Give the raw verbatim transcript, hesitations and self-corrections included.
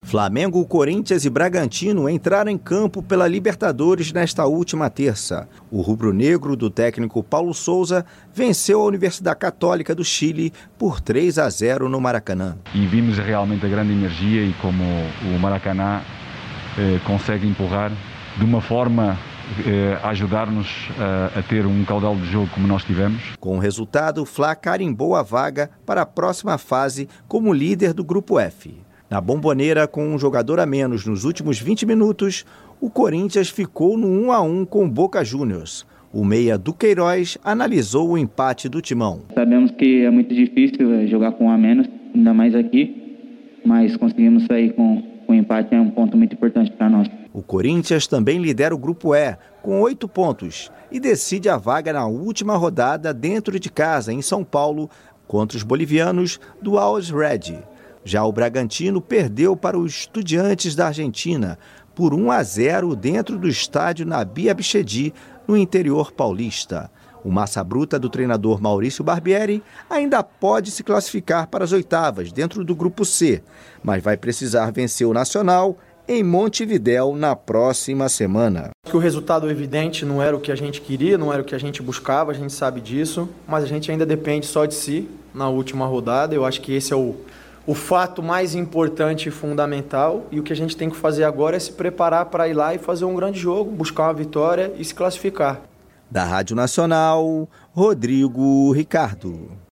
Flamengo, Corinthians e Bragantino entraram em campo pela Libertadores nesta última terça. O rubro-negro do técnico Paulo Souza venceu a Universidade Católica do Chile por três a zero no Maracanã. E vimos realmente a grande energia e como o Maracanã eh, consegue empurrar de uma forma eh, a ajudar-nos a, a ter um caudal de jogo como nós tivemos. Com o resultado, o Fla carimbou a vaga para a próxima fase como líder do Grupo F. Na Bomboneira, com um jogador a menos nos últimos vinte minutos, o Corinthians ficou no um a um com o Boca Juniors. O meia Duqueiroz analisou o empate do Timão. Sabemos que é muito difícil jogar com um a menos, ainda mais aqui, mas conseguimos sair com o empate, é um ponto muito importante para nós. O Corinthians também lidera o Grupo E, com oito pontos, e decide a vaga na última rodada dentro de casa, em São Paulo, contra os bolivianos do Always Red. Já o Bragantino perdeu para os Estudiantes da Argentina por um a zero dentro do estádio Nabi Abichedi, no interior paulista. O massa bruta do treinador Maurício Barbieri ainda pode se classificar para as oitavas dentro do Grupo C, mas vai precisar vencer o Nacional em Montevidéu na próxima semana. O resultado evidente não era o que a gente queria, não era o que a gente buscava, a gente sabe disso, mas a gente ainda depende só de si na última rodada. Eu acho que esse é o O fato mais importante e fundamental, e o que a gente tem que fazer agora é se preparar para ir lá e fazer um grande jogo, buscar uma vitória e se classificar. Da Rádio Nacional, Rodrigo Ricardo.